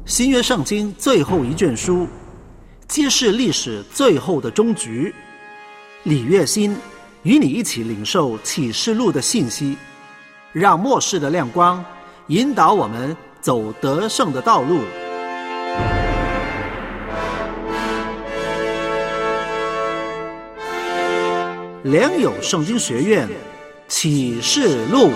新约圣经最后一卷书，揭示历史最后的终局。李月新与你一起领受启示录的信息，让末世的亮光引导我们走得胜的道路。良友圣经学院启示录。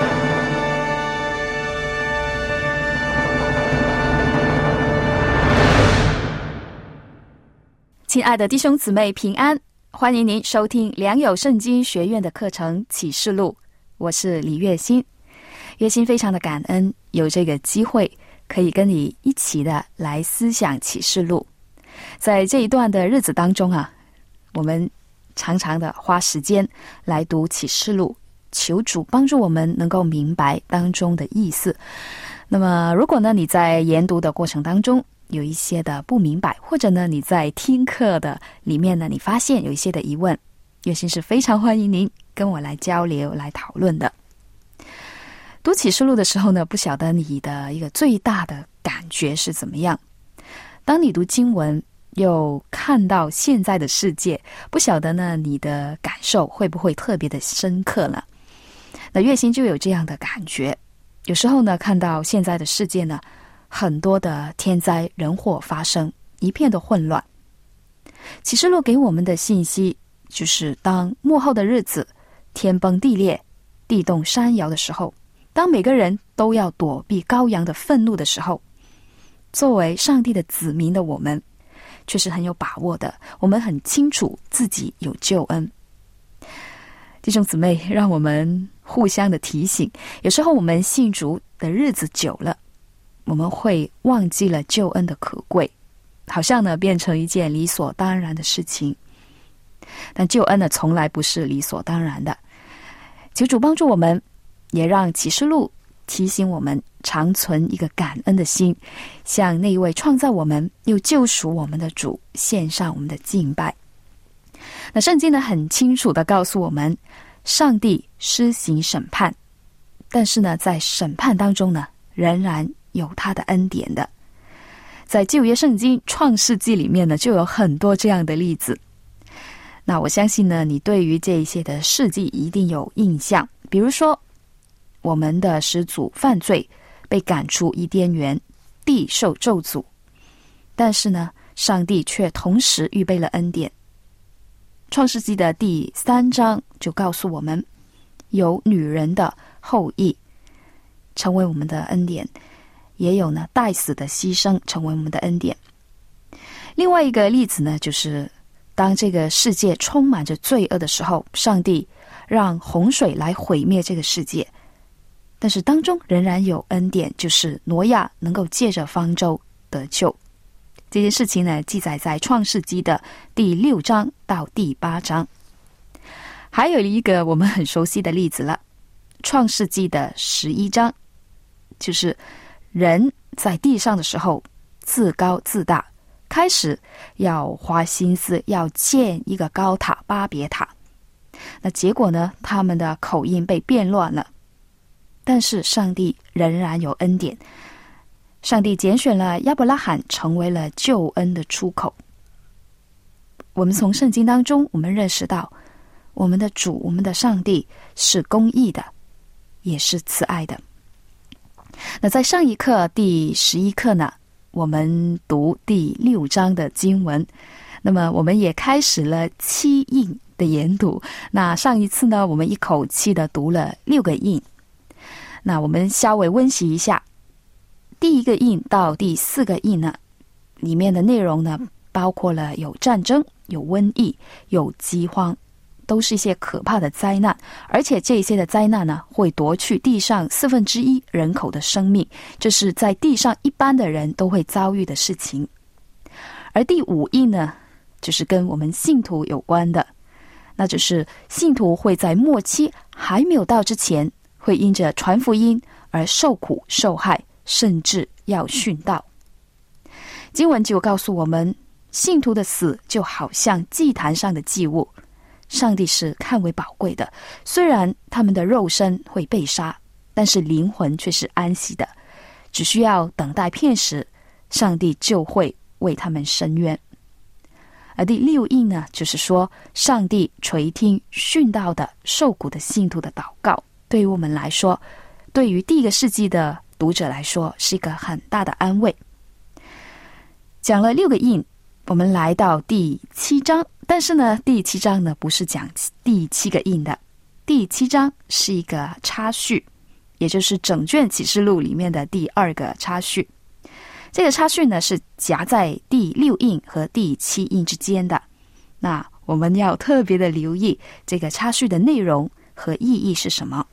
亲爱的弟兄姊妹平安，欢迎您收听良友圣经学院的课程启示录，我是李月新。月新非常的感恩有这个机会可以跟你一起的来思想启示录。在这一段的日子当中啊，我们常常的花时间来读启示录，求主帮助我们能够明白当中的意思。那么如果呢你在研读的过程当中有一些的不明白，或者呢你在听课的里面呢你发现有一些的疑问，月新是非常欢迎您跟我来交流来讨论的。读启示录的时候呢，不晓得你的一个最大的感觉是怎么样。当你读经文又看到现在的世界，不晓得呢你的感受会不会特别的深刻呢？那月新就有这样的感觉，有时候呢看到现在的世界呢，很多的天灾人祸发生，一片的混乱。启示录给我们的信息就是当末后的日子天崩地裂地动山摇的时候，当每个人都要躲避羔羊的愤怒的时候，作为上帝的子民的我们却是很有把握的，我们很清楚自己有救恩。弟兄姊妹，让我们互相的提醒，有时候我们信主的日子久了，我们会忘记了救恩的可贵，好像呢变成一件理所当然的事情。但救恩呢从来不是理所当然的，求主帮助我们，也让启示录提醒我们常存一个感恩的心，向那一位创造我们又救赎我们的主献上我们的敬拜。那圣经呢很清楚地告诉我们，上帝施行审判，但是呢在审判当中呢仍然有他的恩典的。在旧约圣经创世纪里面呢就有很多这样的例子。那我相信呢你对于这一些的事迹一定有印象，比如说我们的始祖犯罪被赶出伊甸园，地受咒诅，但是呢上帝却同时预备了恩典。创世纪的第3章就告诉我们，有女人的后裔成为我们的恩典，也有呢代死的牺牲成为我们的恩典。另外一个例子呢，就是当这个世界充满着罪恶的时候，上帝让洪水来毁灭这个世界，但是当中仍然有恩典，就是挪亚能够借着方舟得救。这件事情呢记载在创世纪的第6章到第8章。还有一个我们很熟悉的例子了，创世纪的11章，就是人在地上的时候自高自大，开始要花心思要建一个高塔巴别塔。那结果呢，他们的口音被变乱了，但是上帝仍然有恩典，上帝拣选了亚伯拉罕成为了救恩的出口。我们从圣经当中我们认识到，我们的主，我们的上帝是公义的，也是慈爱的。那在上一课第11课呢，我们读第6章的经文，那么我们也开始了7印的研读。那上一次呢我们一口气的读了6个印，那我们稍微温习一下。第1个印到第4个印呢，里面的内容呢包括了有战争，有瘟疫，有饥荒，都是一些可怕的灾难，而且这些的灾难呢会夺去地上1/4人口的生命，这是在地上一般的人都会遭遇的事情。而第5印呢，就是跟我们信徒有关的，那就是信徒会在末期还没有到之前，会因着传福音而受苦受害，甚至要殉道。经文就告诉我们，信徒的死就好像祭坛上的祭物，上帝是看为宝贵的，虽然他们的肉身会被杀，但是灵魂却是安息的，只需要等待片时， 上帝就会为他们伸冤。而第六印呢，就是说上帝垂听殉道的受苦的信徒的祷告，对于我们来说，对于第一个世纪的读者来说，是一个很大的安慰。讲了6个印，我们来到第7章，但是呢，第7章呢不是讲第7个印的，第7章是一个插叙，也就是整卷启示录里面的第2个插叙。这个插叙呢是夹在第6印和第7印之间的。那我们要特别的留意这个插叙的内容和意义是什么。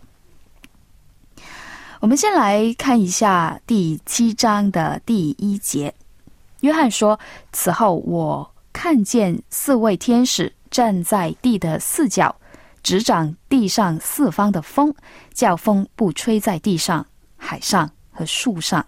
我们先来看一下第7章的第1节。约翰说，此后我看见4位天使站在地的4角，执掌地上4方的风，叫风不吹在地上、海上和树上。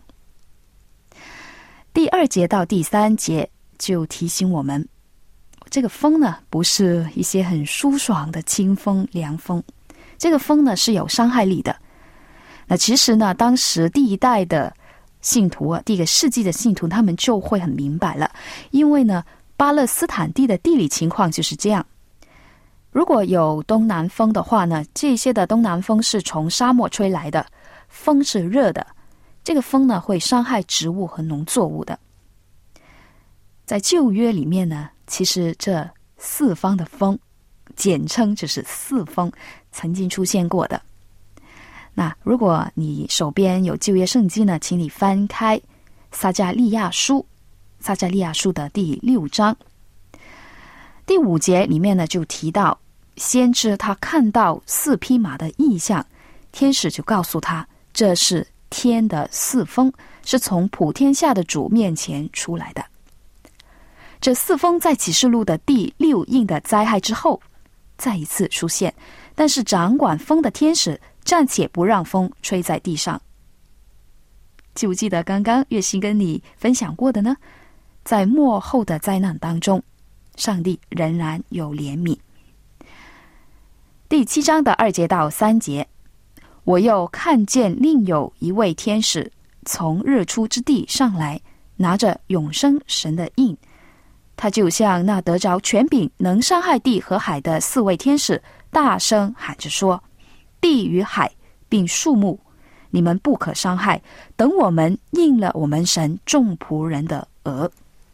第2节到第3节就提醒我们，这个风呢，不是一些很舒爽的清风、凉风，这个风呢是有伤害力的。那其实呢，当时第一代的信徒啊，第一个世纪的信徒，他们就会很明白了，因为呢，巴勒斯坦地的地理情况就是这样。如果有东南风的话呢，这些的东南风是从沙漠吹来的，风是热的，这个风呢会伤害植物和农作物的。在旧约里面呢，其实这4方的风，简称就是4风，曾经出现过的。那如果你手边有旧约圣经呢，请你翻开撒迦利亚书的第6章。第5节里面呢就提到，先知他看到4匹马的异象，天使就告诉他，这是天的4风，是从普天下的主面前出来的。这4风在启示录的第6印的灾害之后再一次出现，但是掌管风的天使暂且不让风吹在地上。记不记得刚刚月心跟你分享过的呢？在末后的灾难当中，上帝仍然有怜悯。第7章的2节到3节，我又看见另有一位天使从日出之地上来，拿着永生神的印，他就像那得着权柄能伤害地和海的4位天使，大声喊着说，地与海并树木，你们不可伤害，等我们应了我们神众仆人的额。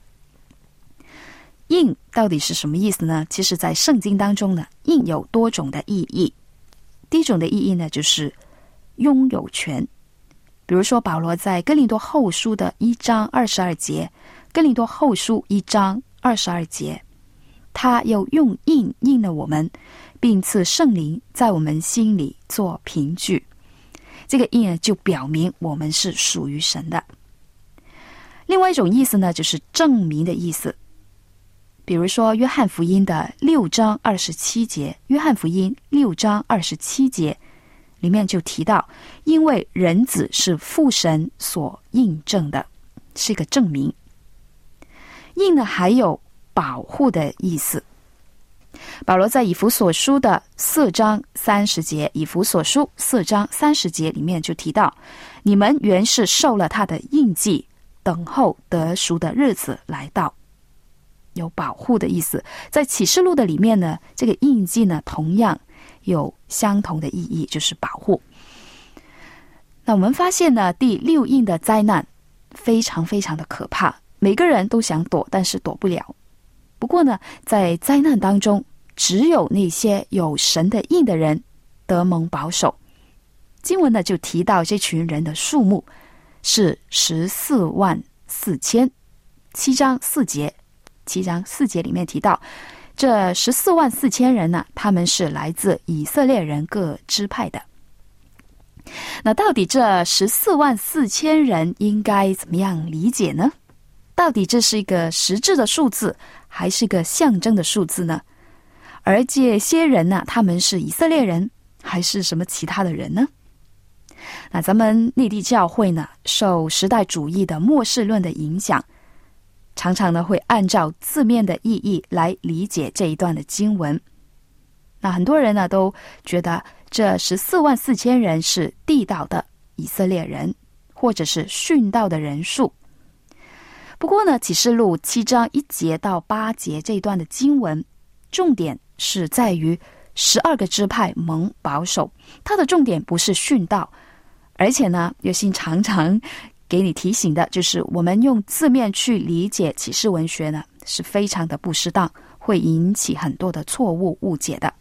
印到底是什么意思呢？其实在圣经当中呢，印有多种的意义。第一种的意义呢，就是拥有权。比如说保罗在哥林多后书的1章22节，哥林多后书1章22节，他又用印印了我们，并赐圣灵在我们心里做凭据。这个印就表明我们是属于神的。另外一种意思呢，就是证明的意思。比如说约翰福音的6章27节，约翰福音6章27节里面就提到，因为人子是父神所印证的，是一个证明。印呢还有保护的意思。保罗在以弗所书的4章30节，以弗所书4章30节里面就提到，你们原是受了他的印记，等候得赎的日子来到，有保护的意思。在启示录的里面呢，这个印记呢同样有相同的意义，就是保护。那我们发现呢，第6印的灾难非常非常的可怕，每个人都想躲，但是躲不了。不过呢，在灾难当中，只有那些有神的印的人得蒙保守。经文呢就提到这群人的数目是14万4千，7章4节里面提到，这14万4千人呢，他们是来自以色列人各支派的。那到底这14万4千人应该怎么样理解呢？到底这是一个实质的数字，还是一个象征的数字呢？而这些人呢，他们是以色列人，还是什么其他的人呢？那咱们内地教会呢，受时代主义的末世论的影响，常常呢会按照字面的意义来理解这一段的经文。那很多人呢都觉得这14万4千人是地道的以色列人，或者是殉道的人数。 不过呢，启示录7章1节到8节这一段的经文，重点是在于12个支派蒙保守，它的重点不是训道，而且呢，约信常常给你提醒的就是我们用字面去理解启示文学呢，是非常的不适当，会引起很多的错误误解的。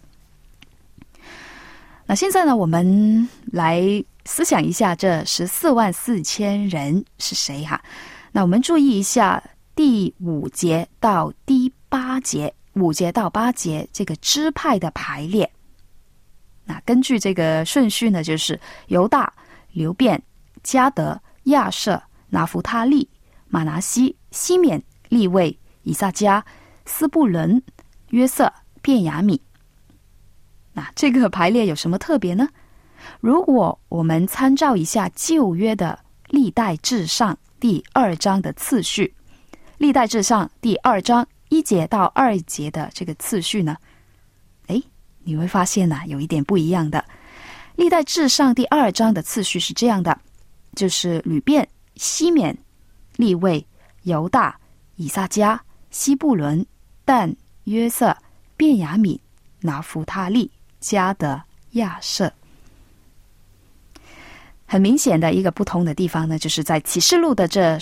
那现在呢，我们来思想一下这144000人是谁哈？那我们注意一下第5节到第8节，5节到8节这个支派的排列。那根据这个顺序呢，就是犹大、流便、迦得、亚设、拿弗他利、马拿西、西缅、利未、以撒迦、斯布伦、约瑟、便雅悯。那这个排列有什么特别呢？如果我们参照一下旧约的历代志上第2章的次序，历代志上第2章1节到2节的这个次序呢，你会发现呢，有一点不一样的。历代志上第2章的次序是这样的，就是吕便、西缅、利未、犹大、以撒迦、西布伦、但、约瑟、便雅悯、拿弗他利、迦得、亚设。很明显的一个不同的地方呢，就是在启示录的这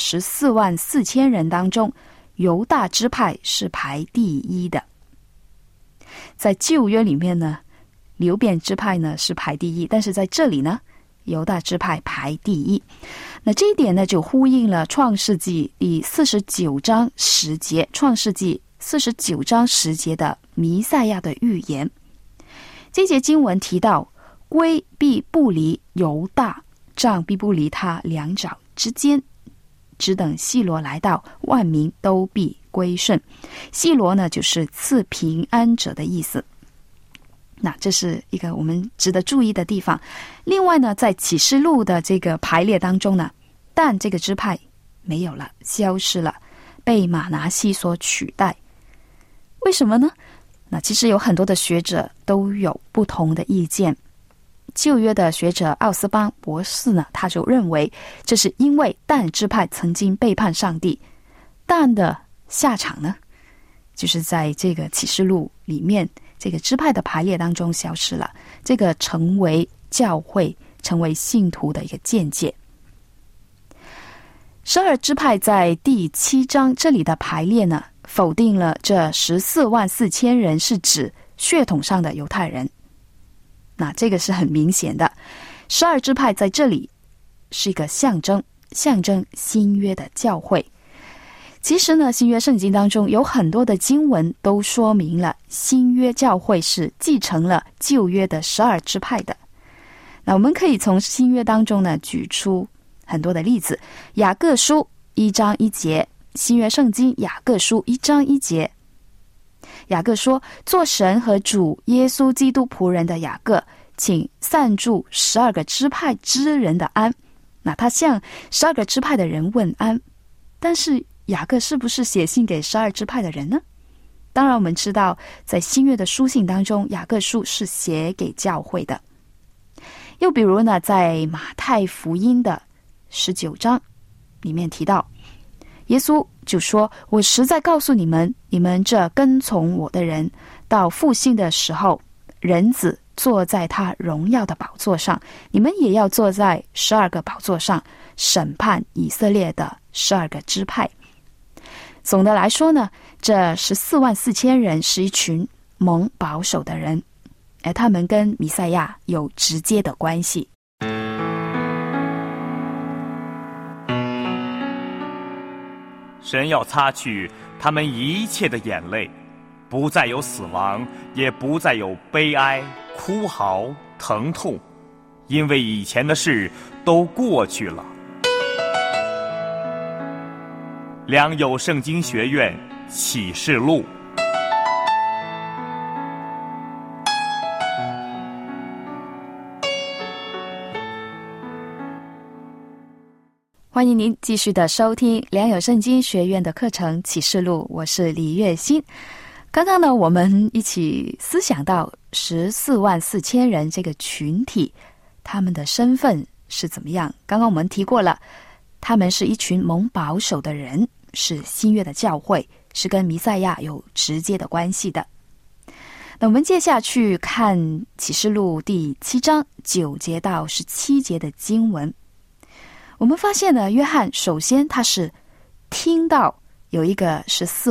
144000人当中，犹大支派是排第1的。在旧约里面呢，流便支派呢是排第1，但是在这里呢，犹大支派排第1。那这一点呢，就呼应了创世纪第49章10节，创世纪49章10节的弥赛亚的预言。这节经文提到，龟必不离犹大，杖必不离他2爪之间，只等细罗来到，万民都必归顺。细罗呢，就是赐平安者的意思。那这是一个我们值得注意的地方。另外呢，在启示录的这个排列当中呢，但这个支派没有了，消失了，被马拿西所取代。为什么呢？那其实有很多的学者都有不同的意见。旧约的学者奥斯邦博士呢，他就认为这是因为但支派曾经背叛上帝，但的下场呢，就是在这个启示录里面这个支派的排列当中消失了，这个成为教会成为信徒的一个见解。12支派在第7章这里的排列呢，否定了这144000人是指血统上的犹太人。那这个是很明显的，12支派在这里是一个象征新约的教会。其实呢，新约圣经当中有很多的经文都说明了新约教会是继承了旧约的12支派的。那我们可以从新约当中呢举出很多的例子。雅各书1章1节，新约圣经雅各书1章1节，雅各说，做神和主耶稣基督仆人的雅各，请散住12个支派之人的安。那他向12个支派的人问安，但是雅各是不是写信给12支派的人呢？当然我们知道，在新约的书信当中，雅各书是写给教会的。又比如呢，在马太福音的19章里面提到，耶稣就说，我实在告诉你们，你们这跟从我的人，到复兴的时候，人子坐在他荣耀的宝座上，你们也要坐在12个宝座上，审判以色列的12个支派。总的来说呢，这144000人是一群蒙保守的人，而他们跟弥赛亚有直接的关系。 神要擦去他们一切的眼泪，不再有死亡，也不再有悲哀、哭嚎、疼痛，因为以前的事都过去了。良友圣经学院启示录。 欢迎您继续的收听良友圣经学院的课程启示录，我是李月欣。刚刚呢，我们一起思想到144000人这个群体，他们的身份是怎么样。刚刚我们提过了，他们是一群蒙保守的人， 是新约的教会，是跟弥赛亚有直接的关系的。那我们接下去看启示录第7章9节到17节的经文，我们发现呢，约翰首先他是听到有一个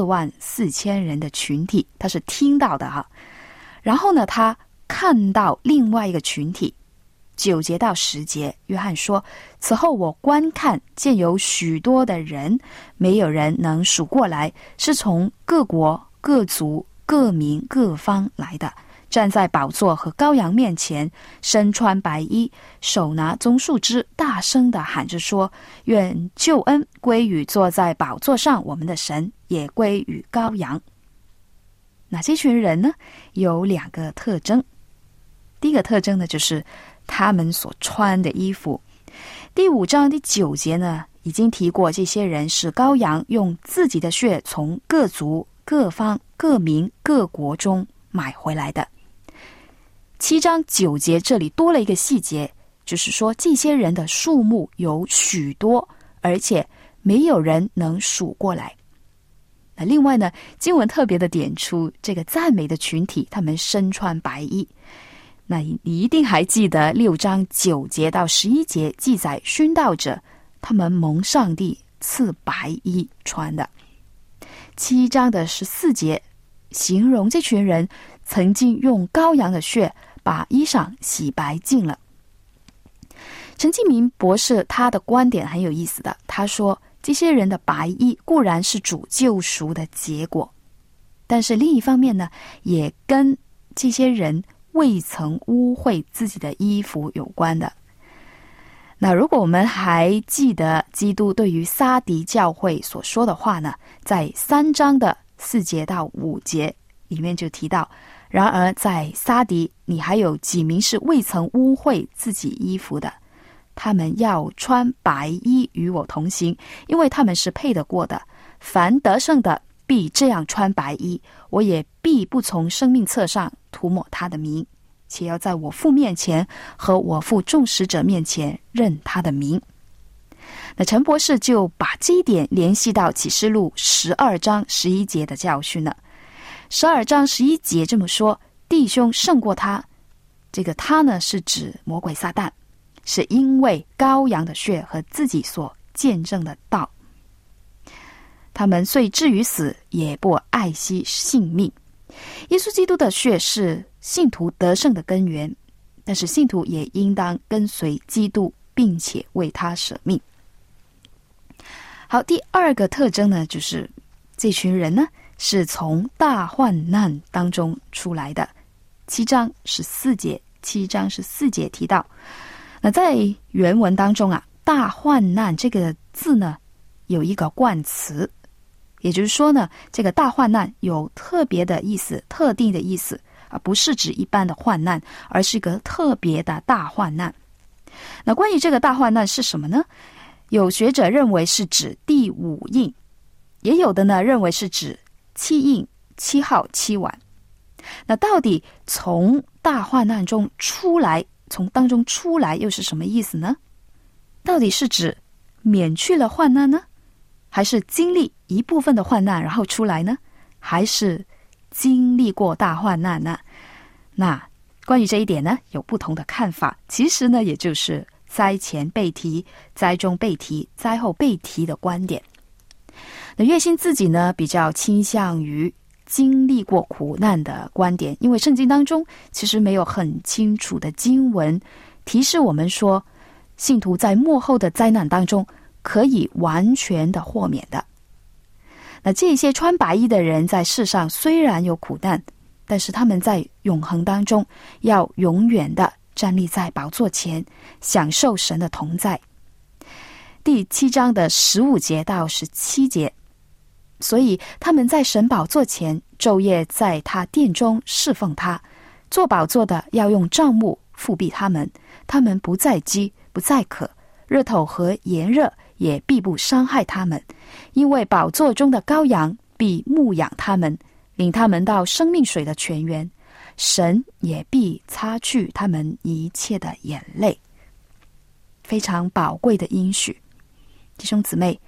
144000人的群体，他是听到的哈。然后呢，他看到另外一个群体，9节到10节，约翰说：此后我观看，见有许多的人，没有人能数过来，是从各国、各族、各民、各方来的，站在宝座和羔羊面前，身穿白衣，手拿棕树枝，大声地喊着说：愿救恩归于坐在宝座上我们的神，也归于羔羊。那这群人呢，有2个特征。第一个特征呢，就是他们所穿的衣服。第5章第9节呢，已经提过，这些人是羔羊用自己的血从各族、各方、各民、各国中买回来的。7章9节这里多了一个细节，就是说这些人的数目有许多，而且没有人能数过来。那另外呢，经文特别的点出这个赞美的群体，他们身穿白衣。那你一定还记得6章9节到11节记载殉道者，他们蒙上帝赐白衣穿的。7章的14节形容这群人曾经用羔羊的血把衣裳洗白净了。陈继明博士他的观点很有意思的，他说这些人的白衣固然是主救赎的结果，但是另一方面呢，也跟这些人未曾污秽自己的衣服有关的。那如果我们还记得基督对于撒狄教会所说的话呢，在3章的4节到5节里面就提到，然而在撒狄你还有几名是未曾污秽自己衣服的，他们要穿白衣与我同行，因为他们是配得过的。凡得胜的必这样穿白衣，我也必不从生命册上涂抹他的名，且要在我父面前和我父众使者面前认他的名。那陈博士就把这一点联系到启示录12章11节的教训了。12章11节这么说，弟兄胜过他，这个他呢是指魔鬼撒旦，是因为羔羊的血和自己所见证的道。他们虽至于死，也不爱惜性命。耶稣基督的血是信徒得胜的根源，但是信徒也应当跟随基督，并且为他舍命。好，第2个特征呢，就是这群人呢是从大患难当中出来的。7章14节提到，那在原文当中啊，大患难这个字呢有一个冠词，也就是说呢，这个大患难有特别的意思，特定的意思，不是指一般的患难，而是一个特别的大患难。那关于这个大患难是什么呢？有学者认为是指第5印，也有的呢认为是指7印、7号、7晚。那到底从大患难中出来，从当中出来又是什么意思呢？到底是指免去了患难呢，还是经历一部分的患难然后出来呢，还是经历过大患难呢？那关于这一点呢，有不同的看法。其实呢，也就是灾前被提、灾中被提、灾后被提的观点。那月心自己呢，比较倾向于经历过苦难的观点，因为圣经当中其实没有很清楚的经文提示我们说，信徒在末后的灾难当中可以完全的豁免的。那这些穿白衣的人在世上虽然有苦难，但是他们在永恒当中要永远的站立在宝座前，享受神的同在。第7章的15节到17节，所以他们在神宝座前昼夜在他殿中侍奉他，做宝座的要用帐幕覆庇他们，他们不再饥不再渴，日头和炎热也必不伤害他们，因为宝座中的羔羊必牧养他们，领他们到生命水的泉源，神也必擦去他们一切的眼泪。非常宝贵的应许。弟兄姊妹，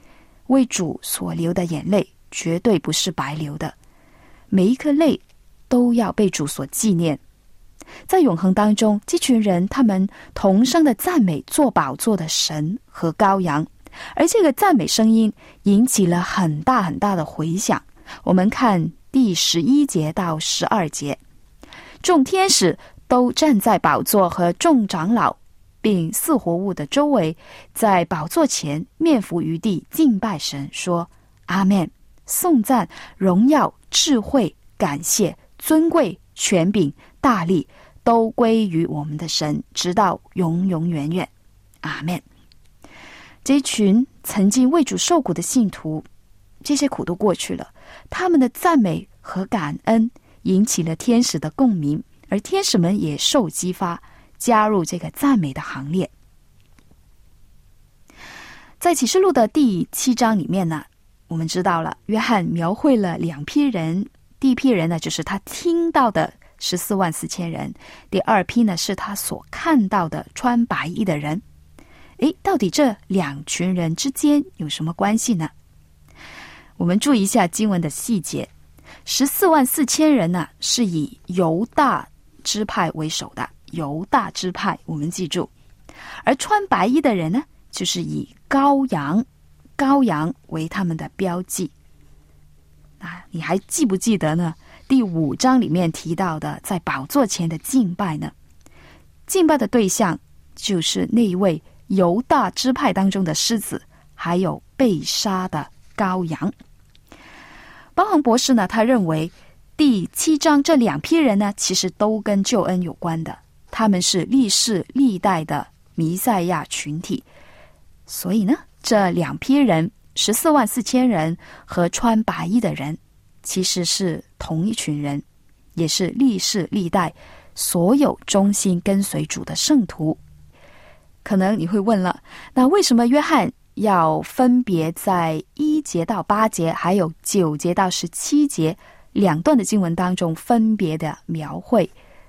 为主所流的眼泪绝对不是白流的，每一颗泪都要被主所纪念。在永恒当中，这群人他们同声的赞美坐宝座的神和羔羊，而这个赞美声音引起了很大很大的回响。我们看第11节到12节，众天使都站在宝座和众长老并四活物的周围，在宝座前面伏于地敬拜神，说阿们，颂赞、荣耀、智慧、感谢、尊贵、权柄、大力都归于我们的神，直到永永远远。阿们。这一群曾经为主受苦的信徒，这些苦都过去了，他们的赞美和感恩引起了天使的共鸣，而天使们也受激发，加入这个赞美的行列。在启示录的第7章里面呢，我们知道了约翰描绘了2批人，第一批人呢就是他听到的144000人，第二批呢是他所看到的穿白衣的人。到底这2群人之间有什么关系呢？我们注意一下经文的细节。144000人呢是以犹大支派为首的，犹大支派我们记住，而穿白衣的人呢就是以羔羊为他们的标记。你还记不记得呢？第5章里面提到的在宝座前的敬拜呢？敬拜的对象就是那一位犹大支派当中的狮子，还有被杀的羔羊。邦恒博士呢，他认为第7章这2批人呢，其实都跟救恩有关的，他们是历世历代的弥赛亚群体。所以呢，这2批人144000人和穿白衣的人其实是同一群人，也是历世历代所有忠心跟随主的圣徒。可能你会问了，那为什么约翰要分别在1节到8节还有9节到17节2段的经文当中分别的描绘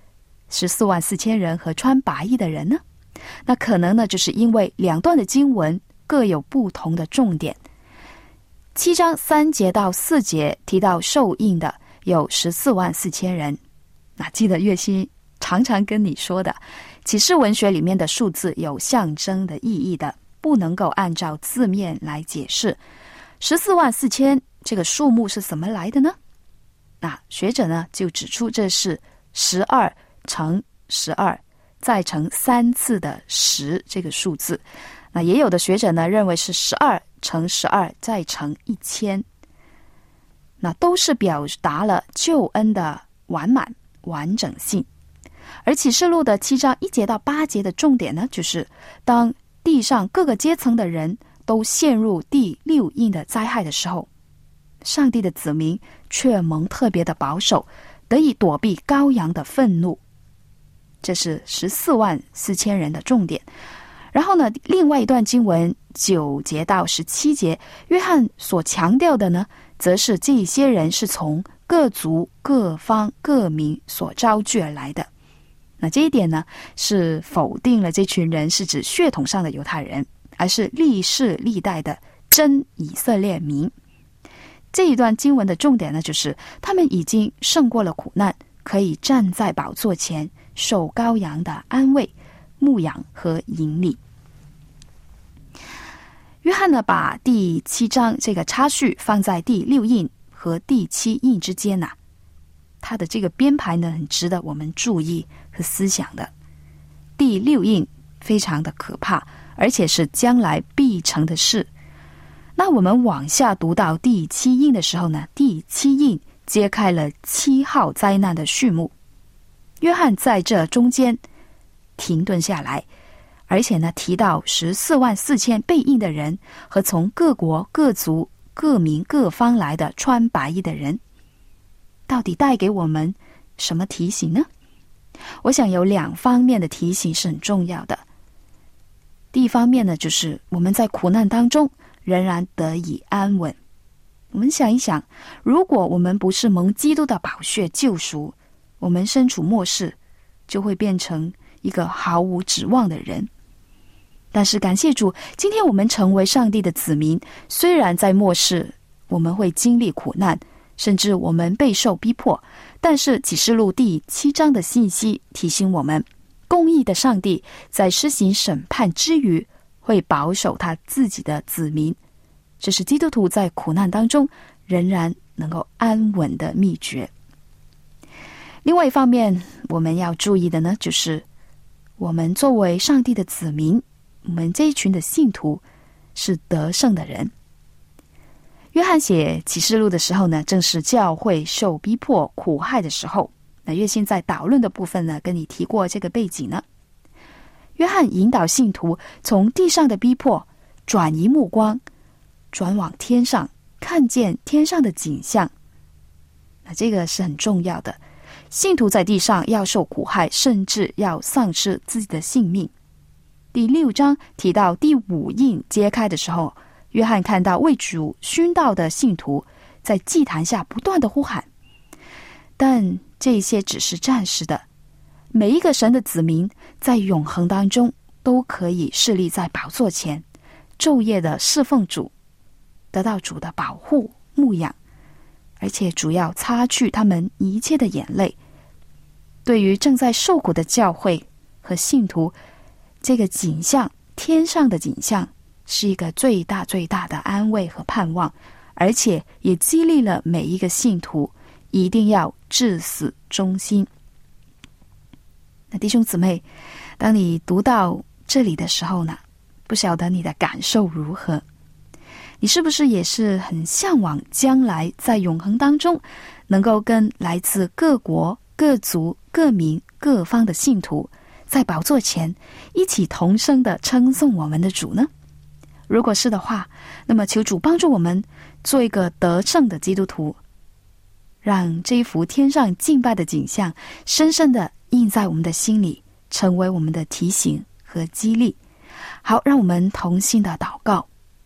144000人和穿白衣的人呢？那可能呢，就是因为2段的经文各有不同的重点。7章3节到4节提到受印的有144000人。那记得月心常常跟你说的，启示文学里面的数字有象征的意义的，不能够按照字面来解释。144000这个数目是怎么来的呢？那学者呢就指出，这是12乘12再乘3次的10这个数字。那也有的学者呢认为是12乘12再乘1000，那都是表达了救恩的完满完整性。而启示录的7章1节到8节的重点呢，就是当地上各个阶层的人都陷入第6印的灾害的时候，上帝的子民却蒙特别的保守，得以躲避羔羊的愤怒。这是144000人的重点。然后呢，另外一段经文9节到17节，约翰所强调的呢，则是这些人是从各族各方各民所招聚而来的。那这一点呢，是否定了这群人是指血统上的犹太人，而是历世历代的真以色列民。这一段经文的重点呢，就是他们已经胜过了苦难，可以站在宝座前受羔羊的安慰、牧养和引领。约翰呢，把第7章这个插叙放在第6印和第7印之间啊，它的这个编排呢，很值得我们注意和思想的。第6印非常的可怕，而且是将来必成的事。那我们往下读到第7印的时候呢，第7印揭开了7号灾难的序幕。约翰在这中间停顿下来，而且呢，提到144000被印的人和从各国各族各民各方来的穿白衣的人，到底带给我们什么提醒呢？我想有2方面的提醒是很重要的。第一方面呢，就是我们在苦难当中仍然得以安稳。我们想一想，如果我们不是蒙基督的宝血救赎，我们身处末世，就会变成一个毫无指望的人。 但是感谢主，今天我们成为上帝的子民，虽然在末世我们会经历苦难，甚至我们备受逼迫，但是启示录第7章的信息提醒我们，公义的上帝在施行审判之余会保守他自己的子民，这是基督徒在苦难当中仍然能够安稳的秘诀。另外一方面我们要注意的呢，就是我们作为上帝的子民，我们这一群的信徒是得胜的人。约翰写启示录的时候呢，正是教会受逼迫苦害的时候。那约信在导论的部分呢，跟你提过这个背景呢。约翰引导信徒从地上的逼迫转移目光，转往天上，看见天上的景象。那这个是很重要的。信徒在地上要受苦害，甚至要丧失自己的性命。第6章提到第5印揭开的时候，约翰看到为主殉道的信徒在祭坛下不断的呼喊，但这些只是暂时的。每一个神的子民在永恒当中都可以侍立在宝座前，昼夜的侍奉主，得到主的保护牧养，而且主要擦去他们一切的眼泪。对于正在受苦的教会和信徒，这个景象，天上的景象，是一个最大最大的安慰和盼望，而且也激励了每一个信徒一定要至死忠心。那弟兄姊妹，当你读到这里的时候呢，不晓得你的感受如何？你是不是也是很向往将来在永恒当中能够跟来自各国各族各民各方的信徒在宝座前一起同声的称颂我们的主呢？如果是的话，那么求主帮助我们做一个得胜的基督徒，让这一幅天上敬拜的景象深深的印在我们的心里，成为我们的提醒和激励。好，让我们同心的祷告。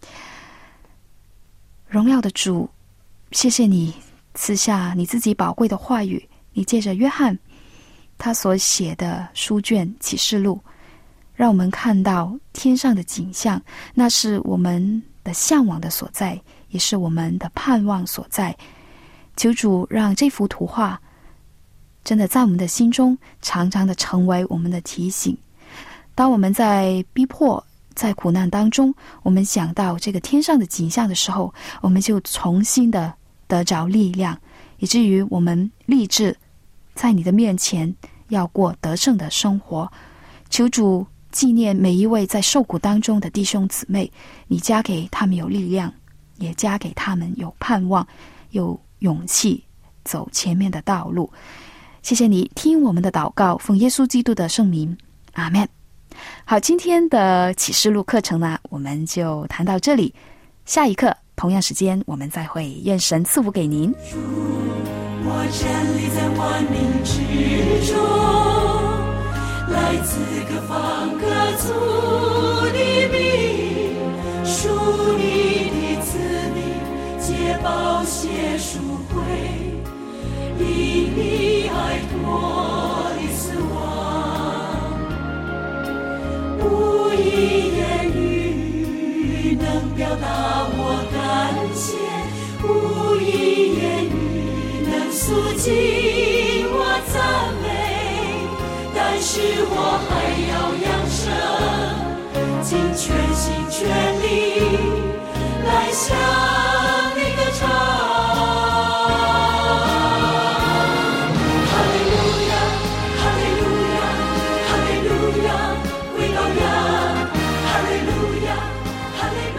荣耀的主，谢谢你赐下你自己宝贵的话语，你借着约翰他所写的书卷启示录，让我们看到天上的景象，那是我们的向往的所在，也是我们的盼望所在。求主让这幅图画真的在我们的心中常常的成为我们的提醒。当我们在逼迫在苦难当中，我们想到这个天上的景象的时候，我们就重新的得着力量，以至于我们立志在你的面前要过得胜的生活。求主纪念每一位在受苦当中的弟兄姊妹，你加给他们有力量，也加给他们有盼望，有勇气走前面的道路。谢谢你听我们的祷告，奉耶稣基督的圣名，阿们。好，今天的启示录课程呢，我们就谈到这里。下一课同样时间我们再会，愿神赐福给您。 我站立在万民之中，来自各方各族的民，属你的子民，皆宝血赎回，因你爱脱离死亡，无一言语能表达我感谢，无一言语能诉尽我赞美，但是我还要扬声，尽全心全力来向你歌唱。哈利路亚，哈利路亚，哈利路亚，归羔羊，哈利路亚，哈利路亚。